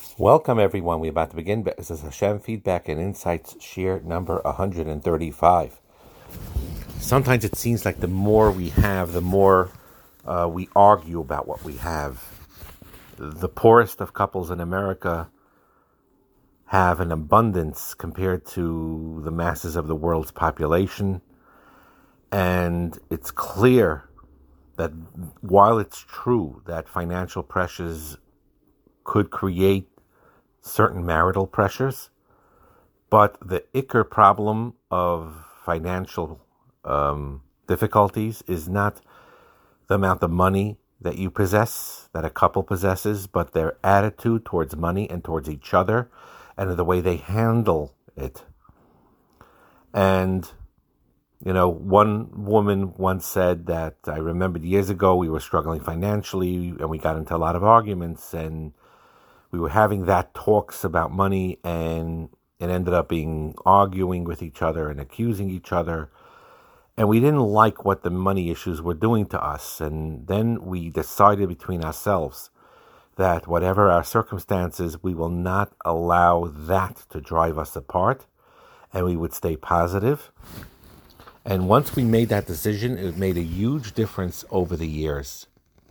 Welcome, everyone. We're about to begin Be'ezus Hashem Feedback and Insights, Shir number 135. Sometimes it seems like the more we have, the more we argue about what we have. The poorest of couples in America have an abundance compared to the masses of the world's population. And it's clear that while it's true that financial pressures could create certain marital pressures, but the ikar problem of financial difficulties is not the amount of money that you possess, that a couple possesses, but their attitude towards money and towards each other and the way they handle it. And, one woman once said that, I remembered years ago we were struggling financially and we got into a lot of arguments and we were having that talks about money, and it ended up being arguing with each other and accusing each other. And we didn't like what the money issues were doing to us. And then we decided between ourselves that whatever our circumstances, we will not allow that to drive us apart, and we would stay positive. And once we made that decision, it made a huge difference over the years.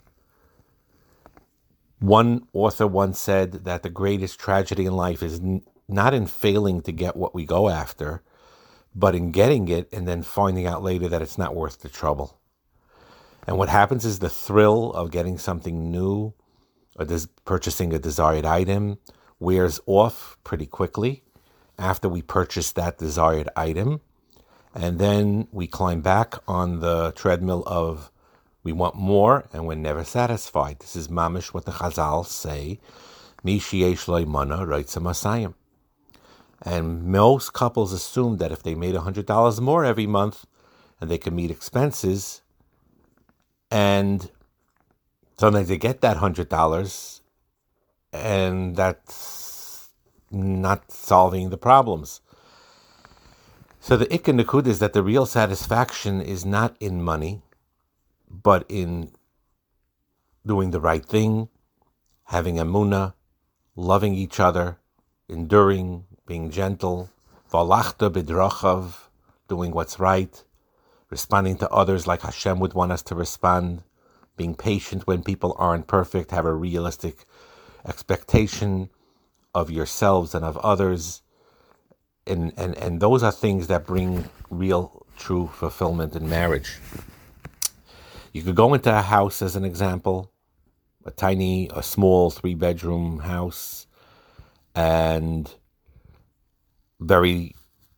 One author once said that the greatest tragedy in life is not in failing to get what we go after, but in getting it and then finding out later that it's not worth the trouble. And what happens is the thrill of getting something new or purchasing a desired item wears off pretty quickly after we purchase that desired item. And then we climb back on the treadmill of we want more, and we're never satisfied. This is mamish what the Chazal say, Mi sheyesh lo imana reitzeh masayim. And most couples assume that if they made $100 more every month, and they can meet expenses, and sometimes they get that $100, and that's not solving the problems. So the ikar nekud is that the real satisfaction is not in money, but in doing the right thing, having emunah, loving each other, enduring, being gentle, v'alachta b'drachav, doing what's right, responding to others like Hashem would want us to respond, being patient when people aren't perfect, have a realistic expectation of yourselves and of others, and those are things that bring real, true fulfillment in marriage. You could go into a house, as an example, a small 3-bedroom house, and very,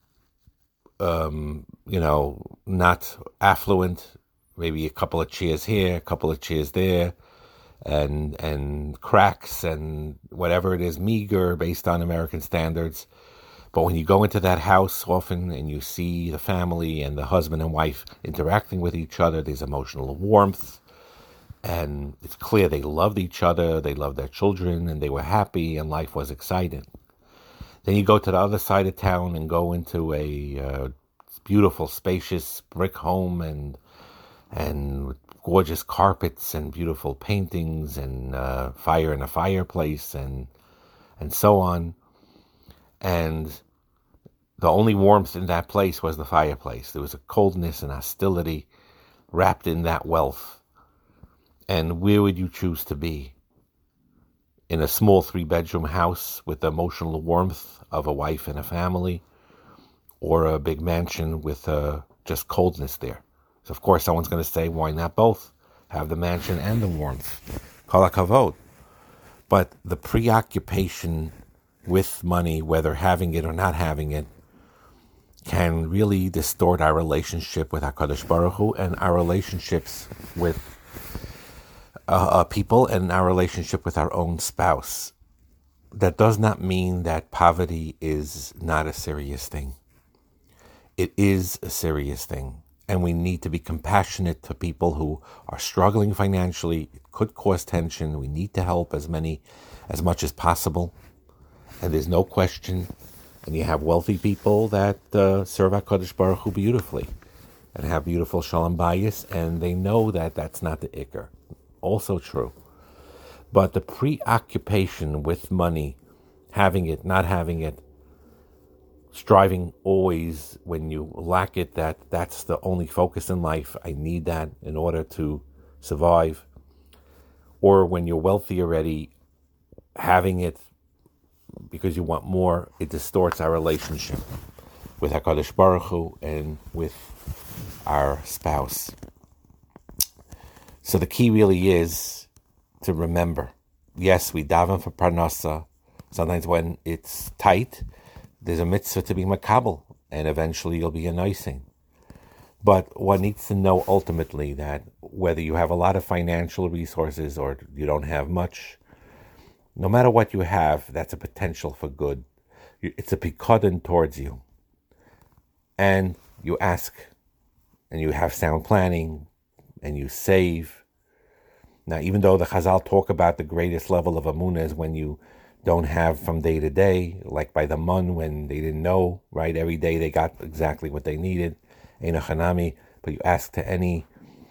not affluent, maybe a couple of chairs here, a couple of chairs there, and cracks and whatever it is, meager based on American standards. But when you go into that house often and you see the family and the husband and wife interacting with each other, there's emotional warmth, and it's clear they loved each other, they loved their children, and they were happy, and life was exciting. Then you go to the other side of town and go into a beautiful, spacious brick home and gorgeous carpets and beautiful paintings and fire in a fireplace and so on. And the only warmth in that place was the fireplace. There was a coldness and hostility wrapped in that wealth. And where would you choose to be? In a small 3-bedroom house with the emotional warmth of a wife and a family, or a big mansion with just coldness there? So of course someone's going to say, why not both? Have the mansion and the warmth. Kol hakavod. But the preoccupation with money, whether having it or not having it, can really distort our relationship with HaKadosh Baruch Hu and our relationships with people and our relationship with our own spouse. That does not mean that poverty is not a serious thing. It is a serious thing, and we need to be compassionate to people who are struggling financially. It could cause tension. We need to help as much as possible. And there's no question, and you have wealthy people that serve HaKadosh Baruch Hu beautifully and have beautiful shalom bayis, and they know that that's not the ikar. Also true. But the preoccupation with money having it, not having it, striving always when you lack it, that's the only focus in life. I need that in order to survive. Or when you're wealthy already, having it because you want more, it distorts our relationship with HaKadosh Baruch Hu and with our spouse. So the key really is to remember, yes, we daven for parnasa. Sometimes when it's tight, there's a mitzvah to be makabel, and eventually you'll be a nicing. But one needs to know ultimately that whether you have a lot of financial resources or you don't have much, no matter what you have, that's a potential for good. It's a pikadon towards you. And you ask, and you have sound planning, and you save. Now, even though the Chazal talk about the greatest level of Amunah is when you don't have from day to day, like by the Mun, when they didn't know, right? Every day they got exactly what they needed. Ein Hanami, but you ask to any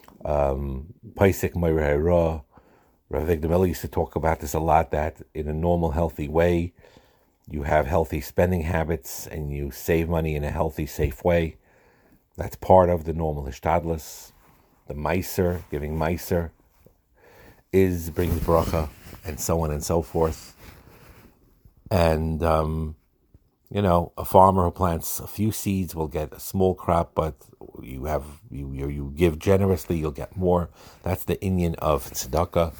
Paisik Moireh. Rav Avigdor used to talk about this a lot, that in a normal, healthy way, you have healthy spending habits and you save money in a healthy, safe way. That's part of the normal Hishtadlus. The Meiser, giving Meiser, brings bracha, and so on and so forth. And, a farmer who plants a few seeds will get a small crop, but you give generously, you'll get more. That's the inyan of tzedakah.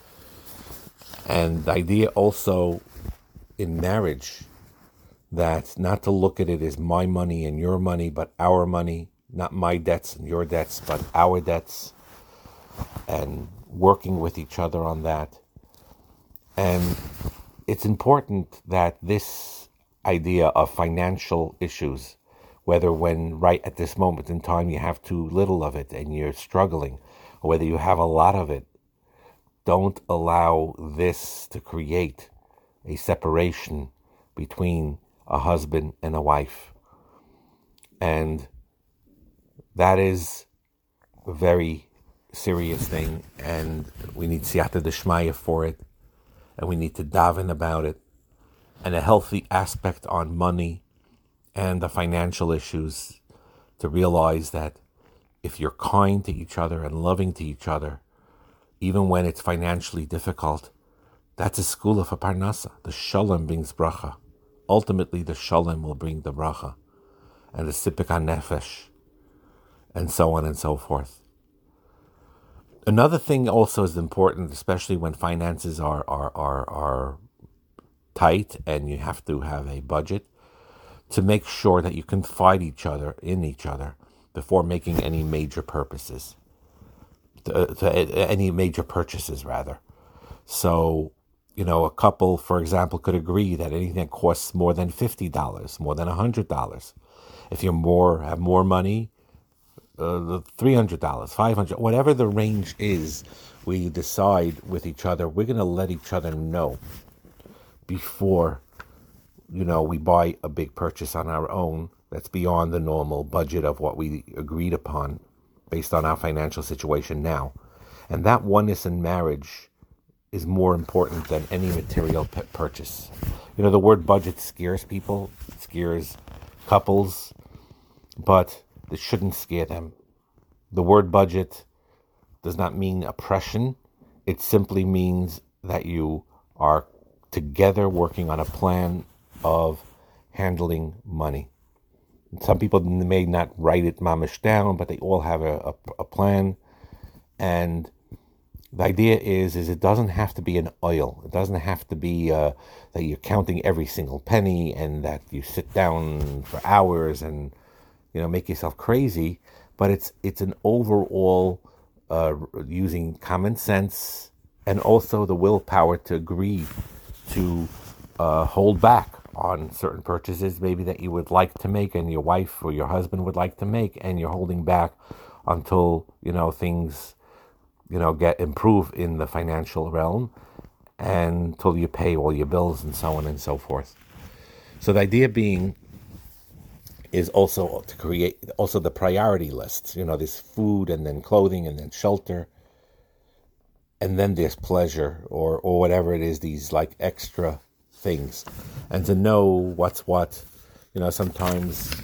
And the idea also in marriage, that not to look at it as my money and your money, but our money, not my debts and your debts, but our debts, and working with each other on that. And it's important that this idea of financial issues, whether when right at this moment in time you have too little of it and you're struggling, or whether you have a lot of it, don't allow this to create a separation between a husband and a wife. And that is a very serious thing, and we need siyata d'shmaya for it, and we need to daven about it, and a healthy aspect on money and the financial issues, to realize that if you're kind to each other and loving to each other, even when it's financially difficult, that's a skula for parnasa. The shalom brings bracha. Ultimately, the shalom will bring the bracha, and the sipik nefesh, and so on and so forth. Another thing also is important, especially when finances are tight and you have to have a budget, to make sure that you confide in each other before making any major purchases. Any major purchases, rather. So, a couple, for example, could agree that anything that costs more than $50, more than $100, if you have more money, $300, $500, whatever the range is, we decide with each other, we're going to let each other know before, we buy a big purchase on our own that's beyond the normal budget of what we agreed upon based on our financial situation now. And that oneness in marriage is more important than any material purchase. The word budget scares people, scares couples, but it shouldn't scare them. The word budget does not mean oppression. It simply means that you are together working on a plan of handling money. Some people may not write it mamish down, but they all have a plan. And the idea is it doesn't have to be an oil. It doesn't have to be that you're counting every single penny and that you sit down for hours and make yourself crazy. But it's an overall using common sense and also the willpower to agree to hold back on certain purchases maybe that you would like to make and your wife or your husband would like to make, and you're holding back until things get improved in the financial realm, and until you pay all your bills and so on and so forth. So the idea being is also to create also the priority lists. There's food and then clothing and then shelter, and then there's pleasure or whatever it is, these like extra things. and to know what's what. Sometimes,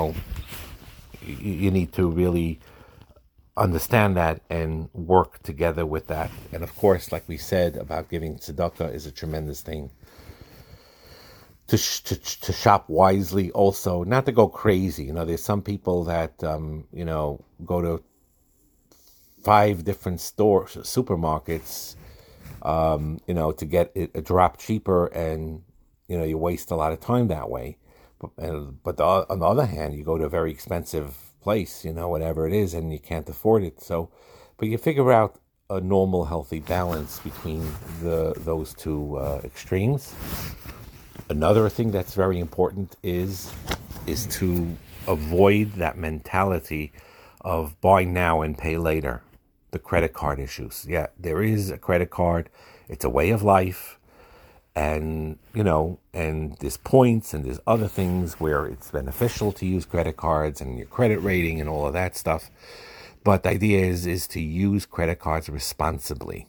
you need to really understand that and work together with that. And of course, like we said about giving tzedakah is a tremendous thing. To shop wisely also, not to go crazy. There's some people that, go to 5 different supermarkets, to get it a drop cheaper, and, you waste a lot of time that way. But on the other hand, you go to a very expensive place, whatever it is, and you can't afford it. But you figure out a normal, healthy balance between those two extremes. Another thing that's very important is to avoid that mentality of buy now and pay later. The credit card issues. Yeah, there is a credit card. It's a way of life. And, and there's points and there's other things where it's beneficial to use credit cards and your credit rating and all of that stuff. But the idea is to use credit cards responsibly.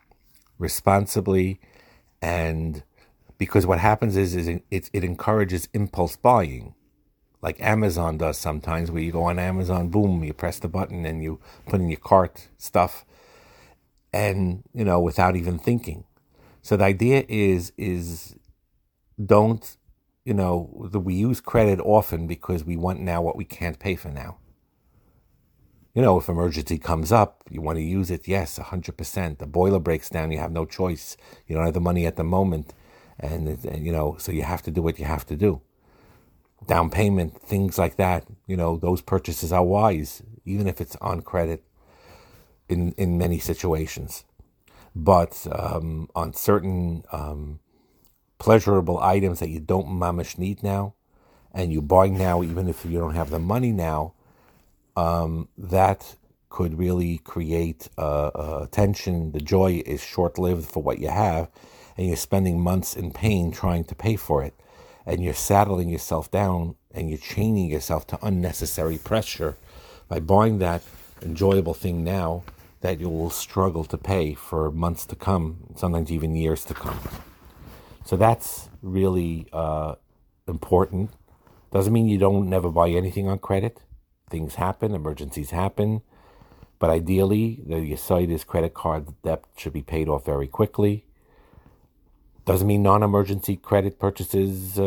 And because what happens is it encourages impulse buying, like Amazon does sometimes, where you go on Amazon, boom, you press the button and you put in your cart stuff, and, without even thinking. So the idea is don't, we use credit often because we want now what we can't pay for now. If emergency comes up, you want to use it, yes, 100%. The boiler breaks down, you have no choice. You don't have the money at the moment. And so you have to do what you have to do. Down payment, things like that, those purchases are wise, even if it's on credit in many situations. But on certain pleasurable items that you don't mamish need now, and you buy now, even if you don't have the money now, that could really create tension. The joy is short-lived for what you have, and you're spending months in pain trying to pay for it. And you're saddling yourself down, and you're chaining yourself to unnecessary pressure by buying that enjoyable thing now that you will struggle to pay for months to come, sometimes even years to come. So that's really important. Doesn't mean you don't never buy anything on credit. Things happen, emergencies happen. But ideally, the Yesod is credit card debt should be paid off very quickly. Doesn't mean non-emergency credit purchases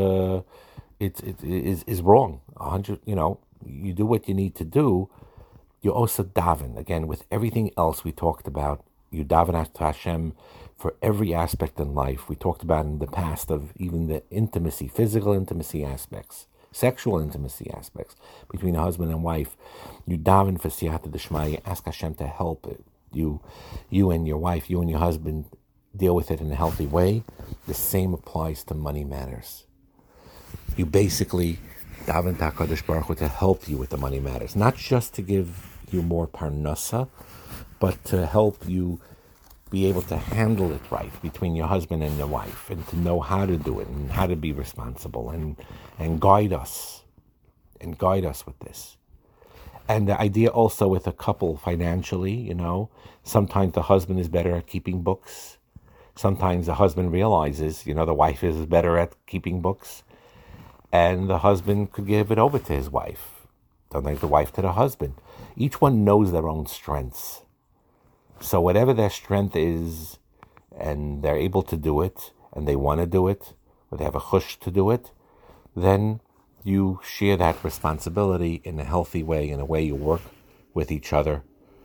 is wrong. 100, you do what you need to do. You also daven. Again, with everything else we talked about, you daven to Hashem for every aspect in life. We talked about in the past of even the intimacy, physical intimacy aspects, sexual intimacy aspects between a husband and wife. You daven for siyata d'shmaya. Ask Hashem to help you and your wife, you and your husband, deal with it in a healthy way. The same applies to money matters. You basically daven to HaKadosh Baruch Hu to help you with the money matters, not just to give you more parnasa, but to help you be able to handle it right between your husband and your wife, and to know how to do it and how to be responsible and guide us with this. And the idea also with a couple financially, sometimes the husband is better at keeping books. Sometimes the husband realizes, the wife is better at keeping books, and the husband could give it over to his wife. Sometimes the wife to the husband. Each one knows their own strengths. So whatever their strength is, and they're able to do it, and they want to do it, or they have a chush to do it, then you share that responsibility in a healthy way, in a way you work with each other.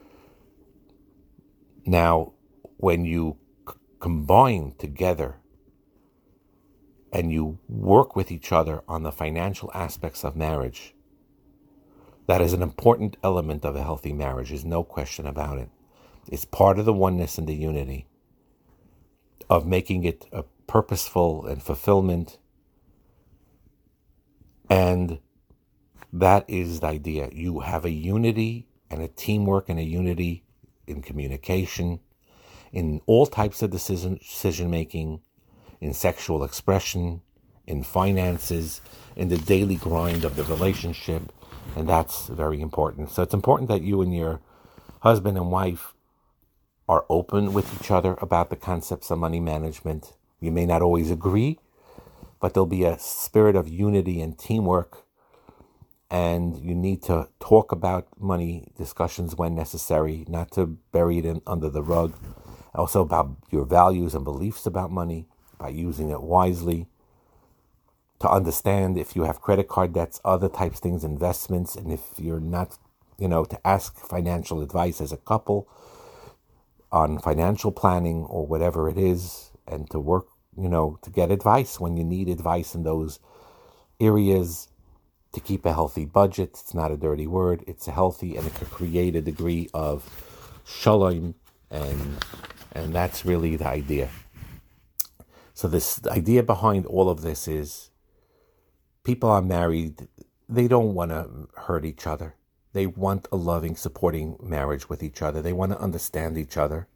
Now, when you combine together and you work with each other on the financial aspects of marriage, that is an important element of a healthy marriage. There's no question about it. It's part of the oneness and the unity of making it a purposeful and fulfillment. And that is the idea. You have a unity and a teamwork and a unity in communication, in all types of decision making, in sexual expression, in finances, in the daily grind of the relationship. And that's very important. So it's important that you and your husband and wife are open with each other about the concepts of money management. You may not always agree, but there'll be a spirit of unity and teamwork. And you need to talk about money discussions when necessary, not to bury it under the rug. Also about your values and beliefs about money, by using it wisely. To understand if you have credit card debts, other types of things, investments, and if you're not, to ask financial advice as a couple on financial planning or whatever it is, and to work, to get advice when you need advice in those areas. To keep a healthy budget. It's not a dirty word. It's healthy, and it could create a degree of shalom, and that's really the idea. So the idea behind all of this is people are married. They don't want to hurt each other. They want a loving, supporting marriage with each other. They want to understand each other.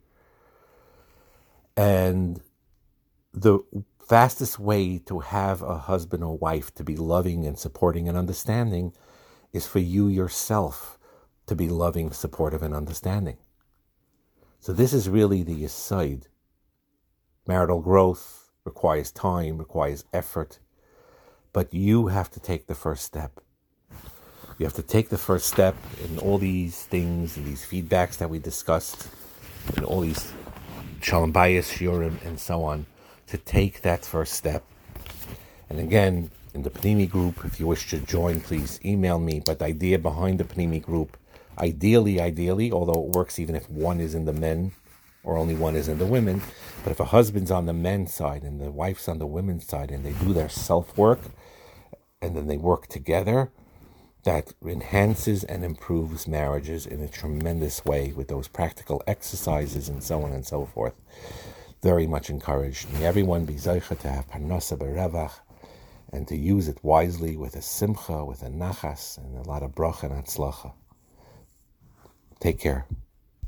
And the fastest way to have a husband or wife to be loving and supporting and understanding is for you yourself to be loving, supportive, and understanding. So this is really the aside. Marital growth requires time, requires effort, but you have to take the first step. You have to take the first step in all these things and these feedbacks that we discussed, and all these shalom bayis, shiurim, and so on, to take that first step. And again, in the Panini group, if you wish to join, please email me. But the idea behind the Panini group, ideally, although it works even if one is in the men or only one is in the women, but if a husband's on the men's side and the wife's on the women's side and they do their self-work and then they work together, that enhances and improves marriages in a tremendous way with those practical exercises and so on and so forth. Very much encouraged. May everyone be zeicha to have parnasa berevach and to use it wisely with a simcha, with a nachas, and a lot of bracha and atzlacha. Take care.